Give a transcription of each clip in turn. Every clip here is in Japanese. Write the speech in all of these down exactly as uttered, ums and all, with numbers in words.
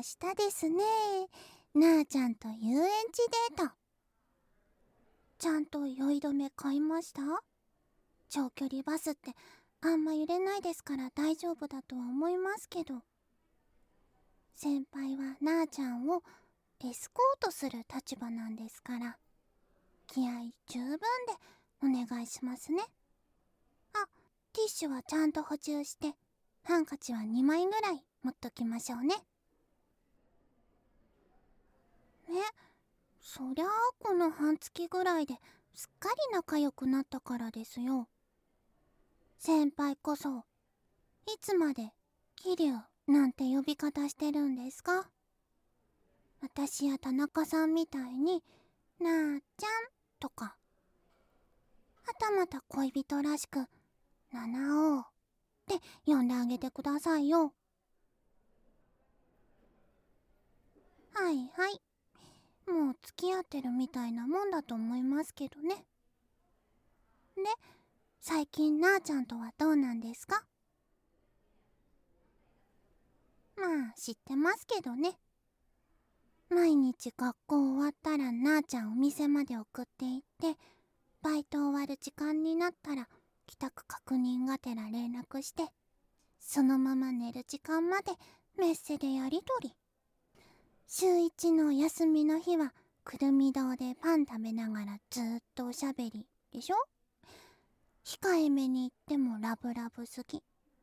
日ですね。なあちゃんと遊園地デート。ちゃんと酔い止め買いました？長距離バスってあんま揺れないですから大丈夫だとは思いますけど、先輩はなあちゃんをエスコートする立場なんですから、気合十分でお願いしますね。あ、ティッシュはちゃんと補充して、ハンカチはにまいぐらい持っときましょうね。え、そりゃあこの半月ぐらいですっかり仲良くなったからですよ。先輩こそいつまで桐生なんて呼び方してるんですか？私や田中さんみたいになあちゃんとか、はたまた恋人らしく七尾って呼んであげてくださいよ。はいはい、もう付き合ってるみたいなもんだと思いますけどね。で、最近なあちゃんとはどうなんですか？まあ知ってますけどね。毎日学校終わったらなあちゃんお店まで送って行って、バイト終わる時間になったら帰宅確認がてら連絡して、そのまま寝る時間までメッセでやりとり。週一のお休みの日はくるみ堂でパン食べながらずーっとおしゃべりでしょ。控えめに言ってもラブラブすぎ。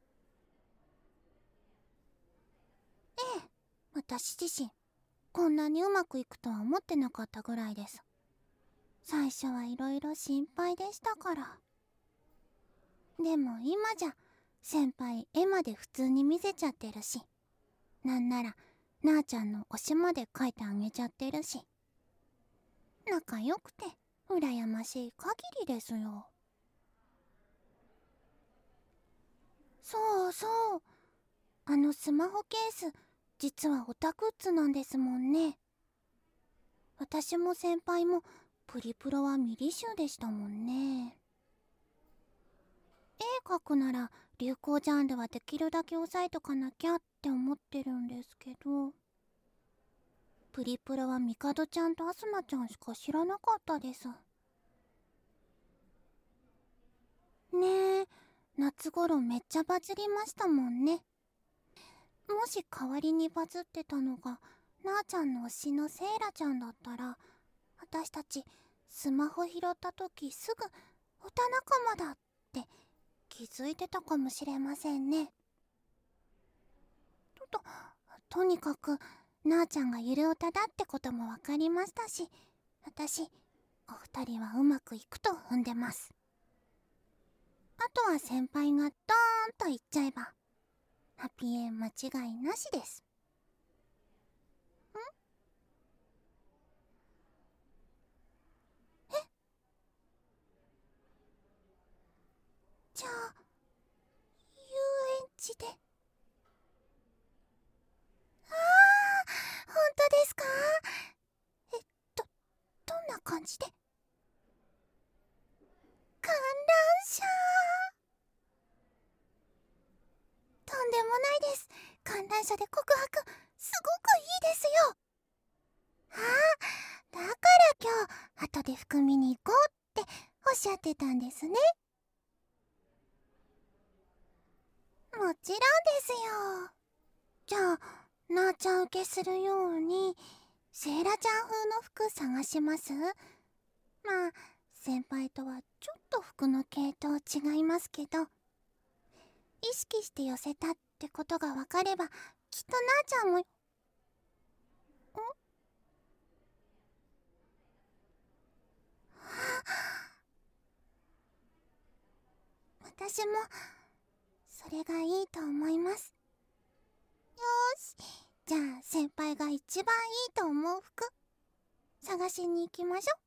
ええ、私自身こんなにうまくいくとは思ってなかったぐらいです。最初はいろいろ心配でしたから。でも今じゃ先輩絵まで普通に見せちゃってるし、なんならなあちゃんの推しまで描いてあげちゃってるし、仲良くて羨ましい限りですよ。そうそう、あのスマホケース実はオタグッズなんですもんね。私も先輩もプリプロはミリ集でしたもんね。絵描くなら流行ジャンルはできるだけ抑えとかなきゃって思ってるんですけど、プリプロはミカドちゃんとアスナちゃんしか知らなかったです。ねえ、夏頃めっちゃバズりましたもんね。もし代わりにバズってたのがなあちゃんの推しのセイラちゃんだったら、私たちスマホ拾った時すぐオタ仲間だって気づいてたかもしれませんね。とととにかくなあちゃんがゆるオタだってことも分かりましたし、私お二人はうまくいくと踏んでます。あとは先輩がドーンと言っちゃえばハッピーエン間違いなしです。ん？え？じゃあ遊園地で？ああ、本当ですか？えっとどんな感じで？観覧車。とんでもないです。観覧車で告白すごくいいですよ。ああ、だから今日後で含みに行こうっておっしゃってたんですね。もちろんですよ。じゃあなあちゃん受けするようにセイラちゃん風の服探します？まあ先輩とはちょっと服の系統違いますけど、意識して寄せたってことが分かればきっとなあちゃんも。ん？私もそれがいいと思います。よーし、じゃあ先輩が一番いいと思う服探しに行きましょう。